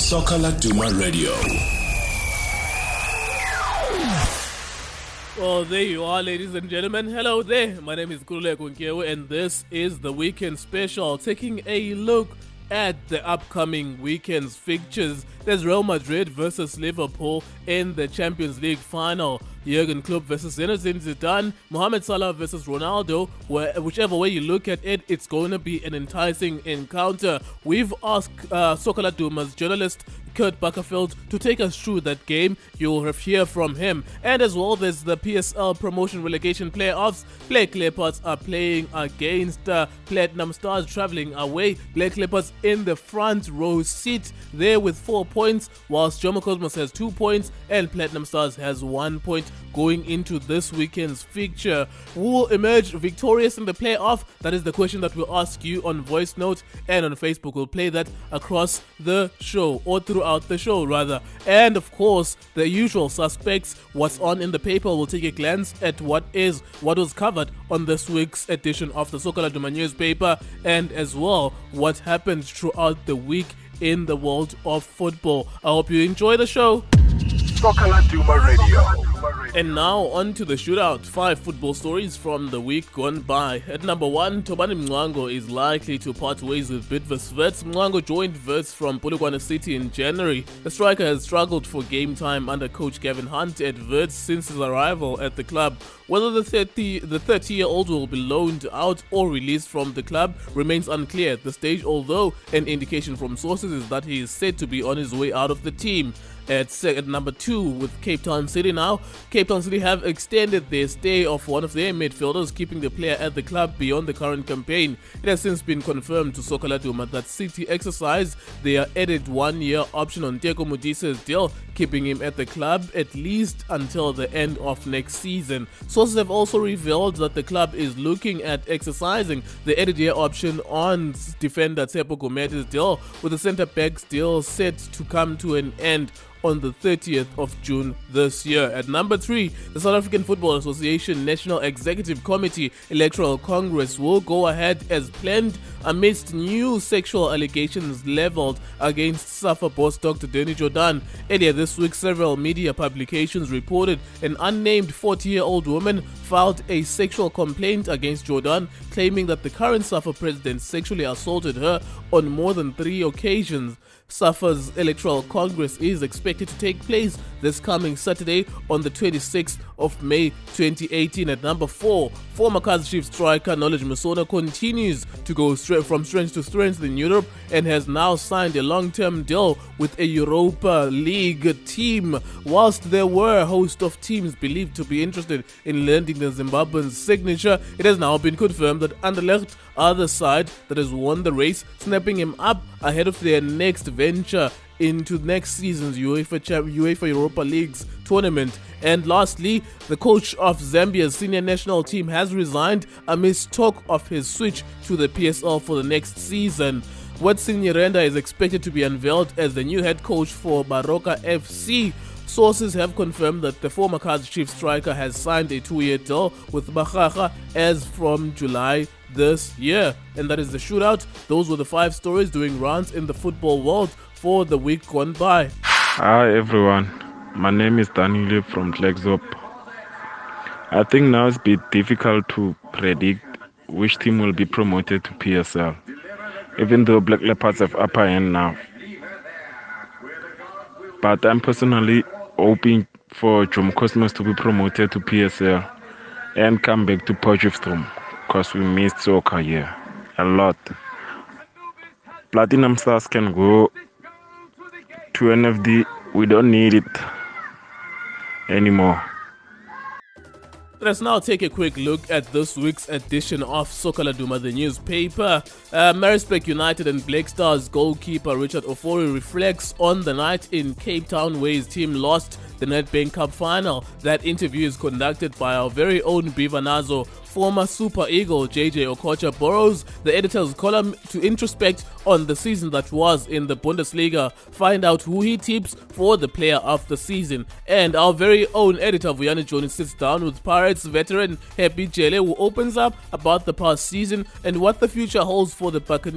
Soccer Laduma Radio. Well, there you are, ladies and gentlemen. Hello there. My name is Kulule Kunkewe, and this is the weekend special, taking a look at the upcoming weekend's fixtures. There's Real Madrid versus Liverpool in the Champions League final. Jurgen Klopp versus Zinedine Zidane, Mohamed Salah versus Ronaldo. Whichever way you look at it, it's going to be an enticing encounter. We've asked Soccer Laduma's journalist Kurt Buckerfield to take us through that game. You'll hear from him. And as well, there's the PSL promotion relegation playoffs. Black Leopards are playing against Platinum Stars, traveling away. Black Leopards in the front row seat there with 4 points, whilst Jomo Cosmos has 2 points and Platinum Stars has 1 point going into this weekend's fixture. Who will emerge victorious in the playoff? That is the question that we'll ask you on voice note and on Facebook. We'll play that across the show, or throughout the show rather. And of course, the usual suspects, what's on in the paper. We'll take a glance at what was covered on this week's edition of the Soccer Laduma newspaper, and as well what happened throughout the week in the world of football. I hope you enjoy the show. Soccer Laduma Radio. And now on to the shootout. 5 football stories from the week gone by. At number 1, Tobani Mngwango is likely to part ways with Bidvest Wits. Mngwango joined Wits from Polokwane City in January. The striker has struggled for game time under coach Gavin Hunt at Wits since his arrival at the club. Whether the 30-year-old will be loaned out or released from the club remains unclear at this stage, although an indication from sources is that he is said to be on his way out of the team. At number 2 with Cape Town City now. Cape Town City have extended their stay of one of their midfielders, keeping the player at the club beyond the current campaign. It has since been confirmed to Soccer Laduma that City exercised their added 1-year option on Teko Modise's deal, keeping him at the club at least until the end of next season. Sources have also revealed that the club is looking at exercising the added year option on defender Tsepo Gomete's deal, with the centre-back's deal set to come to an end on the 30th of June this year. At number 3, the South African Football Association National Executive Committee Electoral Congress will go ahead as planned amidst new sexual allegations leveled against SAFA boss Dr. Danny Jordan. Earlier this week, several media publications reported an unnamed 40-year-old woman filed a sexual complaint against Jordan, claiming that the current SAFA president sexually assaulted her on more than 3 occasions. SAFA's Electoral Congress is expected to take place this coming Saturday on the 26th of May 2018. At number 4, former Kaizer Chiefs striker Knowledge Musona continues to go from strength to strength in Europe and has now signed a long-term deal with a Europa League team. Whilst there were a host of teams believed to be interested in lending the Zimbabwean's signature, it has now been confirmed that Anderlecht are the side that has won the race, snapping him up ahead of their next venture into next season's UEFA Europa League's tournament. And lastly, the coach of Zambia's senior national team has resigned amidst talk of his switch to the PSL for the next season. Watson Nyirenda is expected to be unveiled as the new head coach for Baroka FC. Sources have confirmed that the former Kaizer Chiefs striker has signed a 2-year deal with Bahaga as from July this year. And that is the shootout. Those were the 5 stories doing rounds in the football world for the week gone by. Hi everyone, my name is Daniel from Klerksdorp. I think now it's a bit difficult to predict which team will be promoted to PSL, even though Black Leopards have upper hand now. But I'm personally hoping for Jomo Cosmos to be promoted to PSL and come back to Potchefstroom, because we missed soccer here a lot. Platinum Stars can go to NFD. We don't need it anymore. Let's now take a quick look at this week's edition of Soccer Laduma, the newspaper. Maritzburg United and Black Stars goalkeeper Richard Ofori reflects on the night in Cape Town where his team lost the Nedbank Cup final. That interview is conducted by our very own Beaver Nazo. Former Super Eagle JJ Okocha borrows the editor's column to introspect on the season that was in the Bundesliga, find out who he tips for the player of the season. And our very own editor Vuyani Jones sits down with Pirates veteran Happy Jele, who opens up about the past season and what the future holds for the Buccaneers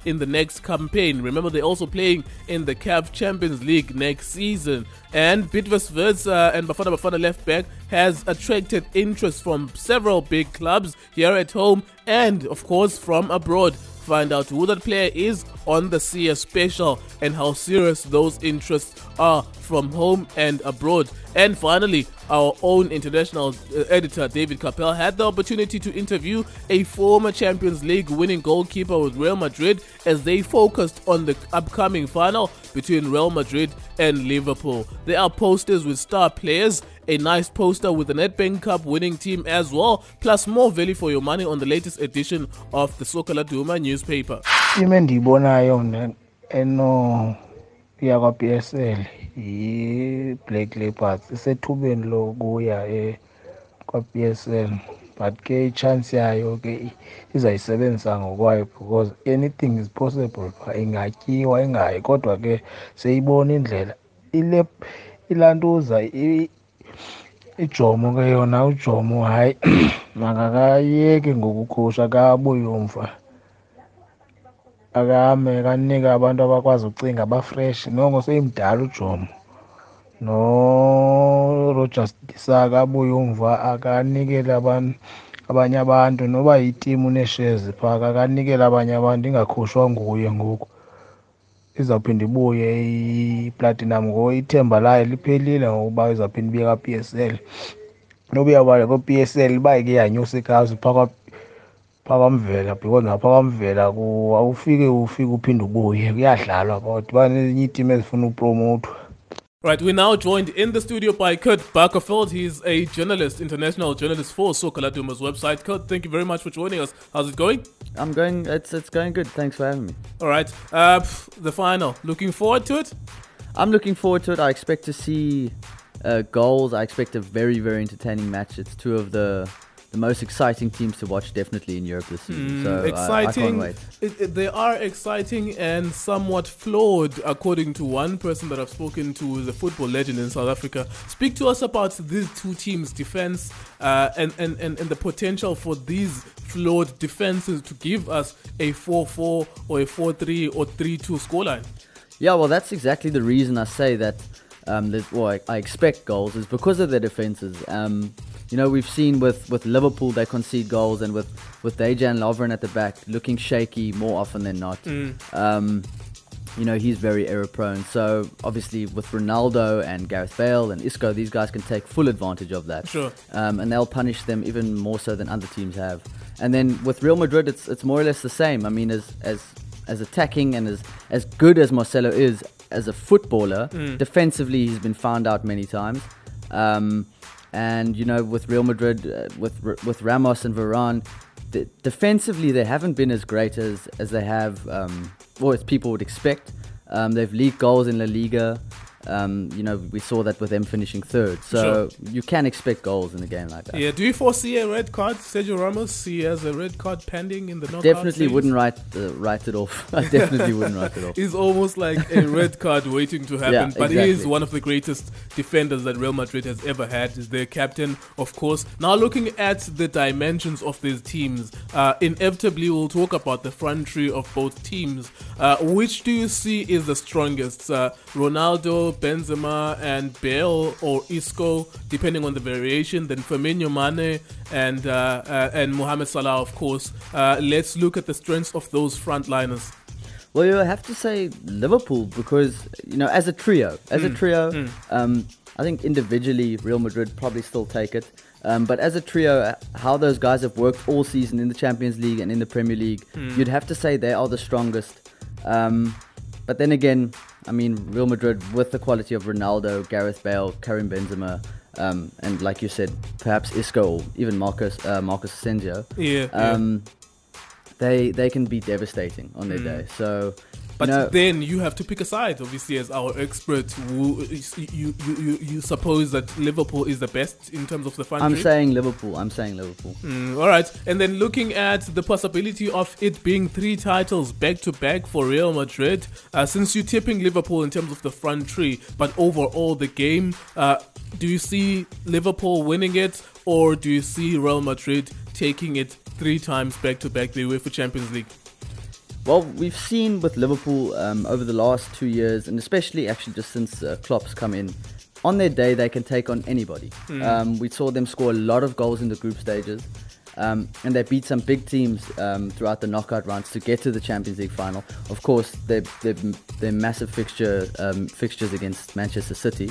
in the next campaign. Remember, they're also playing in the CAF Champions League next season. And Bidvest Wits and Bafana Bafana left back has attracted interest from several big clubs here at home and, of course, from abroad. Find out who that player is on the CS Special and how serious those interests are from home and abroad. And finally, our own international editor David Capel had the opportunity to interview a former Champions League winning goalkeeper with Real Madrid as they focused on the upcoming final between Real Madrid and Liverpool. There are posters with star players, a nice poster with the Nedbank Cup winning team as well, plus more value for your money on the latest edition of the Soccer Laduma newspaper. Imendibonayo eno yakwa PSL i-Black Leopards isethubeni lokuya kwa PSL, but ke chance yayo ke izayisebenzisa ngokwayo because anything is possible. Ingatyiwa ingayi, kodwa ke seyibona indlela ilantuza ijomo ke yona ujomo hayi makakayeke ngokukhusha kabuye umva akame kanika abantu abakwazi ucinga abafresh. Noko seyimdala ujomo no Rogers Disaka abuye umva akanikele abanye abantu noba yitimu neshares phaka akanikele abanye abantu ingakhushwa nguye. Ngoku izawuphinda ibuye iplatinum ngoku ithemba layo liphelile ngokuba izawuphinda ibuye ka-PSL. Nobuya bale ko-PSL bayike yanyusa ikhazi phakamvela because naphakamvela awufike uphinde ubuye kuyadlalwa kodwa banezinye iteam ezifuna upromothwa. Right, we're now joined in the studio by Kurt Barkerveld. He's a journalist, international journalist for Soccer Laduma's website. Kurt, thank you very much for joining us. How's it going? It's going good. Thanks for having me. All right, the final. Looking forward to it? I'm looking forward to it. I expect to see goals. I expect a very, very entertaining match. It's two of the most exciting teams to watch, definitely in Europe this season. So exciting. I can't wait. They are exciting and somewhat flawed, according to one person that I've spoken to, who's a football legend in South Africa. Speak to us about these two teams' defense and the potential for these flawed defenses to give us a 4-4 or a 4-3 or 3-2 scoreline. Yeah, well, that's exactly the reason I say that. I expect goals is because of their defenses. We've seen with Liverpool they concede goals, and with Dejan Lovren at the back looking shaky more often than not. He's very error prone. So obviously with Ronaldo and Gareth Bale and Isco, these guys can take full advantage of that. Sure. And they'll punish them even more so than other teams have. And then with Real Madrid, it's more or less the same. I mean, as attacking and as good as Marcelo is as a footballer, defensively he's been found out many times. And with Real Madrid, with Ramos and Varane, defensively they haven't been as great as they have, or as people would expect. They've leaked goals in La Liga. We saw that with them finishing third. So you can expect goals in a game like that. Yeah. Do you foresee a red card? Sergio Ramos, he has a red card pending in the knockout Definitely stages. Wouldn't write it off. I definitely wouldn't write it off. He's almost like a red card waiting to happen. Yeah, but exactly. he is one of the greatest defenders that Real Madrid has ever had. He's their captain, of course. Now looking at the dimensions of these teams, inevitably we'll talk about the front three of both teams. Which do you see is the strongest? Ronaldo, Benzema and Bale, or Isco, depending on the variation, then Firmino, Mane and Mohamed Salah, of course. Let's look at the strengths of those frontliners. Well, you have to say Liverpool because, as a trio, I think individually Real Madrid probably still take it. But as a trio, how those guys have worked all season in the Champions League and in the Premier League, you'd have to say they are the strongest. But then again, I mean, Real Madrid with the quality of Ronaldo, Gareth Bale, Karim Benzema, and like you said, perhaps Isco or even Marcus Asensio. They can be devastating on their day. So, but then you have to pick a side. Obviously, as our expert, you suppose that Liverpool is the best in terms of the front three? I'm saying Liverpool. All right. And then looking at the possibility of it being 3 titles back-to-back for Real Madrid, since you're tipping Liverpool in terms of the front three, but overall the game, do you see Liverpool winning it, or do you see Real Madrid taking it 3 times back-to-back the UEFA Champions League? Well, we've seen with Liverpool over the last 2 years, and especially actually just since Klopp's come in, on their day they can take on anybody. We saw them score a lot of goals in the group stages, and they beat some big teams throughout the knockout rounds to get to the Champions League final. Of course, their massive fixtures against Manchester City.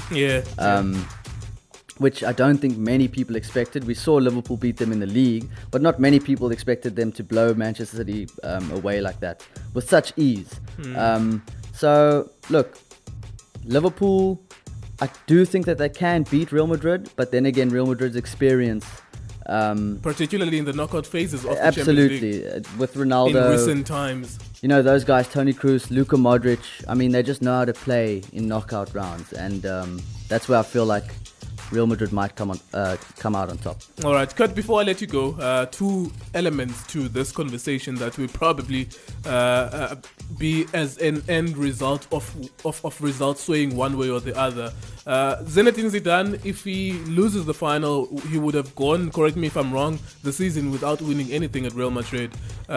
Which I don't think many people expected. We saw Liverpool beat them in the league, but not many people expected them to blow Manchester City away like that with such ease. So, look, Liverpool, I do think that they can beat Real Madrid, but then again, Real Madrid's experience... particularly in the knockout phases of the absolutely. Champions League. With Ronaldo... in recent times. You know, those guys, Toni Kroos, Luka Modric, I mean, they just know how to play in knockout rounds, and that's where I feel like Real Madrid might come out on top. All right, Kurt, before I let you go, two elements to this conversation that will probably be as an end result of results swaying one way or the other. Zinedine Zidane, if he loses the final, he would have gone, correct me if I'm wrong, the season without winning anything at Real Madrid.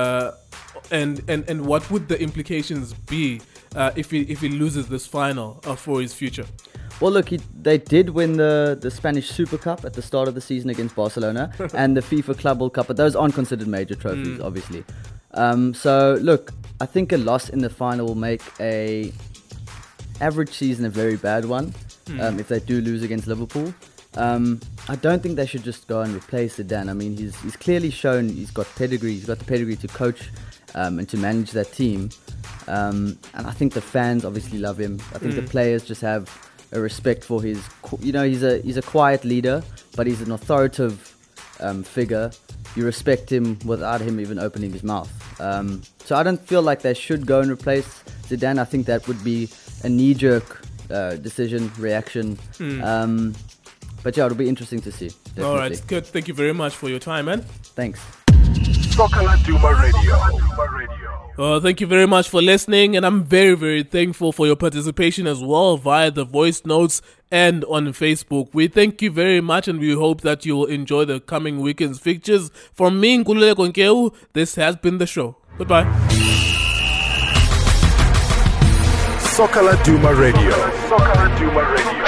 And what would the implications be if he loses this final for his future? Well, look, they did win the Spanish Super Cup at the start of the season against Barcelona and the FIFA Club World Cup, but those aren't considered major trophies, obviously. So, look, I think a loss in the final will make a average season a very bad one if they do lose against Liverpool. I don't think they should just go and replace Zidane. I mean, he's clearly shown he's got pedigree. He's got the pedigree to coach and to manage that team. And I think the fans obviously love him. I think the players just have a respect for his, he's a quiet leader, but he's an authoritative figure. You respect him without him even opening his mouth. So I don't feel like they should go and replace Zidane. I think that would be a knee-jerk reaction. But yeah, it'll be interesting to see. Definitely. All right, good. Thank you very much for your time, man. Thanks. Soccer Laduma Radio. Thank you very much for listening, and I'm very, very thankful for your participation as well via the voice notes and on Facebook. We thank you very much, and we hope that you will enjoy the coming weekend's fixtures. From me, Nkululeko Nkeu, this has been the show. Goodbye. Soccer Laduma Radio.